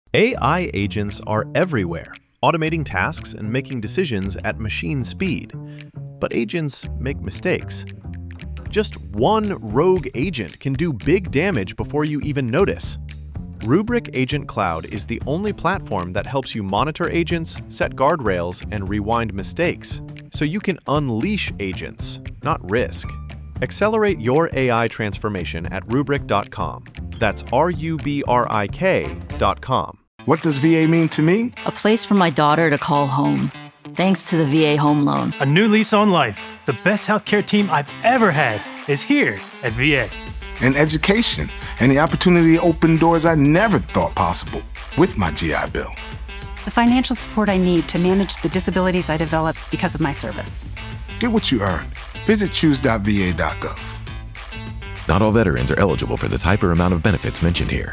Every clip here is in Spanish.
AI agents are everywhere, automating tasks and making decisions at machine speed. But agents make mistakes. Just one rogue agent can do big damage before you even notice. Rubrik Agent Cloud is the only platform that helps you monitor agents, set guardrails, and rewind mistakes, so you can unleash agents, not risk. Accelerate your AI transformation at Rubrik.com. That's RUBRIK.com. What does VA mean to me? A place for my daughter to call home. Thanks to the VA Home Loan. A new lease on life. The best healthcare team I've ever had is here at VA. And education, and the opportunity to open doors I never thought possible with my GI Bill. The financial support I need to manage the disabilities I developed because of my service. Get what you earned. Visit choose.va.gov. Not all veterans are eligible for the type or amount of benefits mentioned here.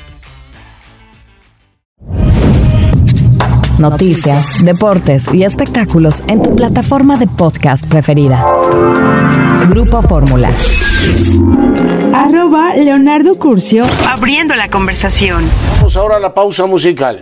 Noticias, deportes y espectáculos en tu plataforma de podcast preferida. Grupo Fórmula. @Leonardo Curcio. Abriendo la conversación. Vamos ahora a la pausa musical.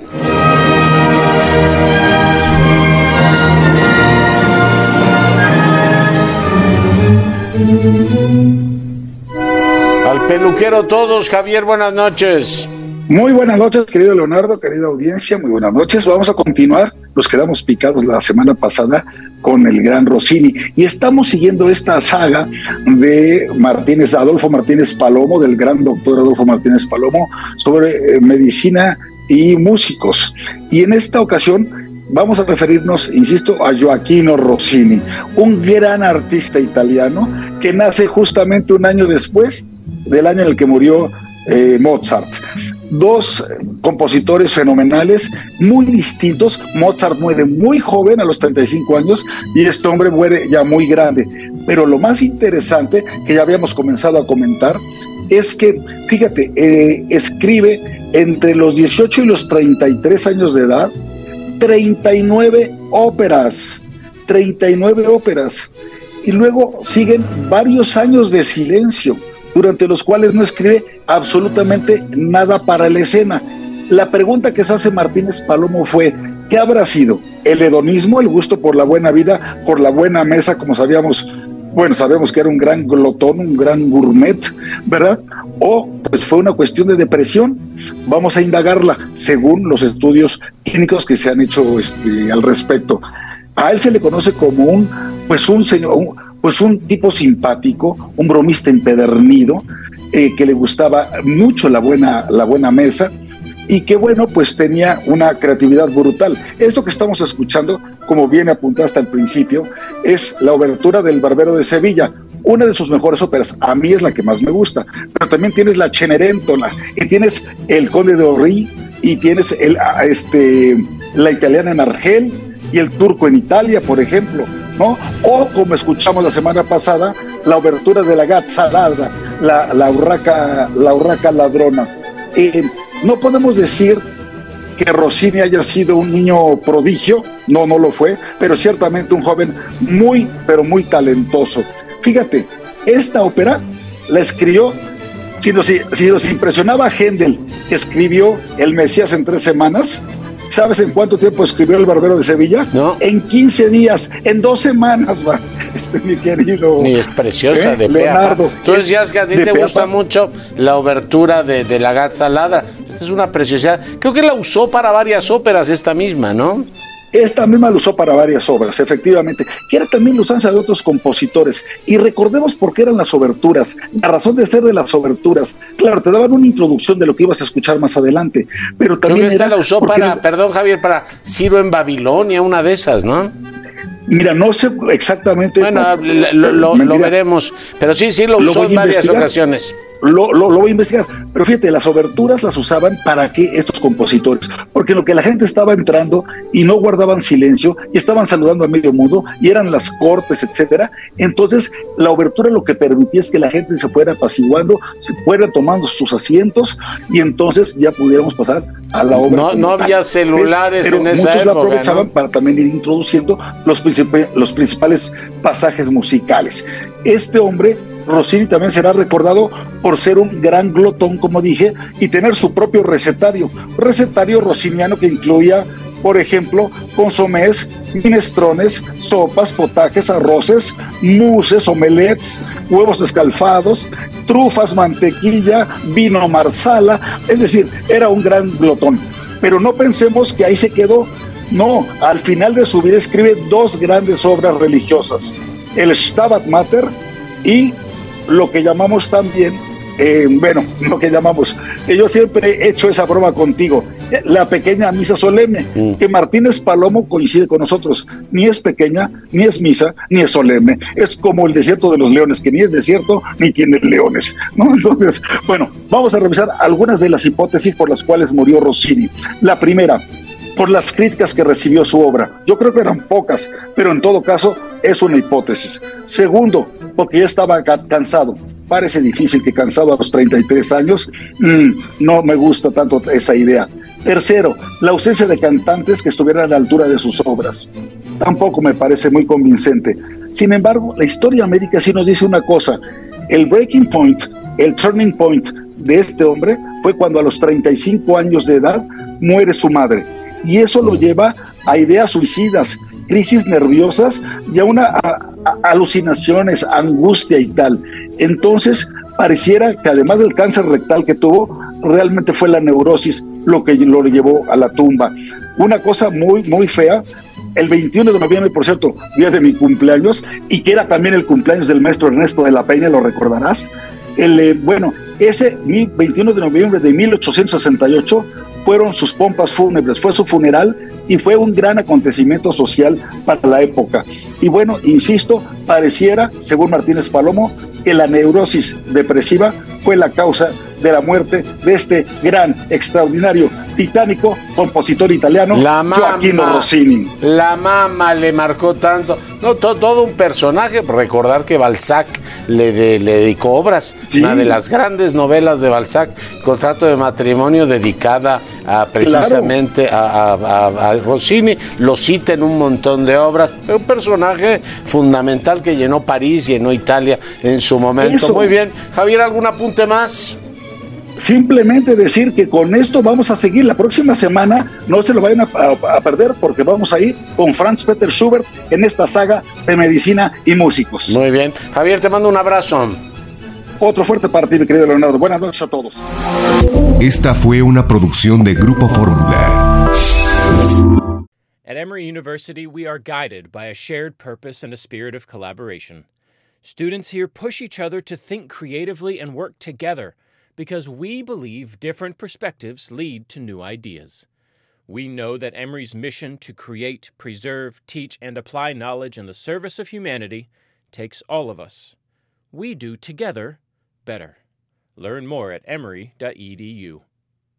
Al peluquero todos, Javier, buenas noches. Muy buenas noches, querido Leonardo, querida audiencia, muy buenas noches. Vamos a continuar, nos quedamos picados la semana pasada con el gran Rossini y estamos siguiendo esta saga de Adolfo Martínez Palomo, del gran doctor Adolfo Martínez Palomo, sobre medicina y músicos. Y en esta ocasión vamos a referirnos, insisto, a Gioachino Rossini, un gran artista italiano que nace justamente un año después del año en el que murió Mozart. Dos compositores fenomenales, muy distintos. Mozart muere muy joven, a los 35 años, y este hombre muere ya muy grande. Pero lo más interesante, que ya habíamos comenzado a comentar, es que, fíjate, escribe entre los 18 y los 33 años de edad, 39 óperas. Y luego siguen varios años de silencio, durante los cuales no escribe absolutamente nada para la escena. La pregunta que se hace Martínez Palomo fue: ¿qué habrá sido? ¿El hedonismo, el gusto por la buena vida, por la buena mesa, como sabíamos? Bueno, sabemos que era un gran glotón, un gran gourmet, ¿verdad? ¿O pues fue una cuestión de depresión? Vamos a indagarla según los estudios clínicos que se han hecho al respecto. A él se le conoce como un tipo simpático, un bromista empedernido, que le gustaba mucho la buena mesa y que, bueno, pues tenía una creatividad brutal. Esto que estamos escuchando, como bien apuntaste al principio, es la obertura del Barbero de Sevilla, una de sus mejores óperas. A mí es la que más me gusta, pero también tienes la Cenerentola, y tienes el Conde de Orri, y tienes la italiana en Argel y el turco en Italia, por ejemplo, ¿no? O, como escuchamos la semana pasada, la obertura de la Gazza Ladra, la urraca ladrona. No podemos decir que Rossini haya sido un niño prodigio, no lo fue, pero ciertamente un joven muy, pero muy talentoso. Fíjate, esta ópera la escribió, si nos impresionaba Händel, que escribió El Mesías en 3 semanas, ¿sabes en cuánto tiempo escribió El Barbero de Sevilla? No. En 15 días, en 2 semanas, va, mi querido. Y es preciosa, de Leonardo. Tú decías que a ti te gusta mucho la obertura de la Gazza Ladra. Esta es una preciosidad. Creo que la usó para varias óperas esta misma, ¿no? Esta misma lo usó para varias obras, efectivamente, que era también la usanza de otros compositores. Y recordemos por qué eran las oberturas, la razón de ser de las oberturas. Claro, te daban una introducción de lo que ibas a escuchar más adelante, pero también creo que esta la usó perdón, Javier, para Ciro en Babilonia, una de esas, ¿no? Mira, no sé exactamente. Bueno, lo veremos, pero sí lo usó en varias ocasiones. Lo voy a investigar, pero fíjate, las oberturas las usaban para qué estos compositores, porque en lo que la gente estaba entrando y no guardaban silencio y estaban saludando a medio mundo y eran las cortes, etcétera. Entonces la obertura lo que permitía es que la gente se fuera apaciguando, se fuera tomando sus asientos y entonces ya pudiéramos pasar a la obra. No había celulares en esa época. Muchos la aprovechaban, ¿no?, para también ir introduciendo los principales pasajes musicales. Este hombre Rossini también será recordado por ser un gran glotón, como dije, y tener su propio recetario rossiniano que incluía, por ejemplo, consomés, minestrones, sopas, potajes, arroces, mousses, omelets, huevos escalfados, trufas, mantequilla, vino marsala, es decir, era un gran glotón. Pero no pensemos que ahí se quedó. No, al final de su vida escribe 2 grandes obras religiosas, el Stabat Mater y lo que llamamos también, que yo siempre he hecho esa broma contigo, la pequeña misa solemne, que Martínez Palomo coincide con nosotros, ni es pequeña, ni es misa, ni es solemne, es como el desierto de los leones, que ni es desierto, ni tiene leones, ¿no? Entonces, bueno, vamos a revisar algunas de las hipótesis por las cuales murió Rossini. La primera, por las críticas que recibió su obra. Yo creo que eran pocas, pero en todo caso es una hipótesis. Segundo, porque ya estaba cansado. Parece difícil que cansado a los 33 años, no me gusta tanto esa idea. Tercero, la ausencia de cantantes que estuvieran a la altura de sus obras. Tampoco me parece muy convincente. Sin embargo, la historia médica sí nos dice una cosa. El breaking point, el turning point de este hombre fue cuando a los 35 años de edad muere su madre. Y eso lo lleva a ideas suicidas, crisis nerviosas y a alucinaciones, angustia y tal. Entonces, pareciera que además del cáncer rectal que tuvo, realmente fue la neurosis lo que lo llevó a la tumba. Una cosa muy, muy fea, el 21 de noviembre, por cierto, día de mi cumpleaños, y que era también el cumpleaños del maestro Ernesto de la Peña, lo recordarás. Ese 21 de noviembre de 1868 fueron sus pompas fúnebres, fue su funeral y fue un gran acontecimiento social para la época. Y bueno, insisto, pareciera, según Martínez Palomo, que la neurosis depresiva fue la causa de la muerte de este gran, extraordinario, titánico compositor italiano, Gioachino Rossini. La mama le marcó tanto. No, todo un personaje. Recordar que Balzac le dedicó obras. Sí. Una de las grandes novelas de Balzac, Contrato de matrimonio, dedicada precisamente a Rossini. Lo cita en un montón de obras. Un personaje fundamental que llenó París, llenó Italia en su momento. Eso. Muy bien. Javier, ¿algún apunte más? Simplemente decir que con esto vamos a seguir la próxima semana, no se lo vayan a perder porque vamos a ir con Franz Peter Schubert en esta saga de medicina y músicos. Muy bien. Javier, te mando un abrazo. Otro fuerte para ti, mi querido Leonardo. Buenas noches a todos. Esta fue una producción de Grupo Fórmula. At Emory University, we are guided by a shared purpose and a spirit of collaboration. Students here push each other to think creatively and work together, because we believe different perspectives lead to new ideas. We know that Emory's mission to create, preserve, teach, and apply knowledge in the service of humanity takes all of us. We do together better. Learn more at emory.edu.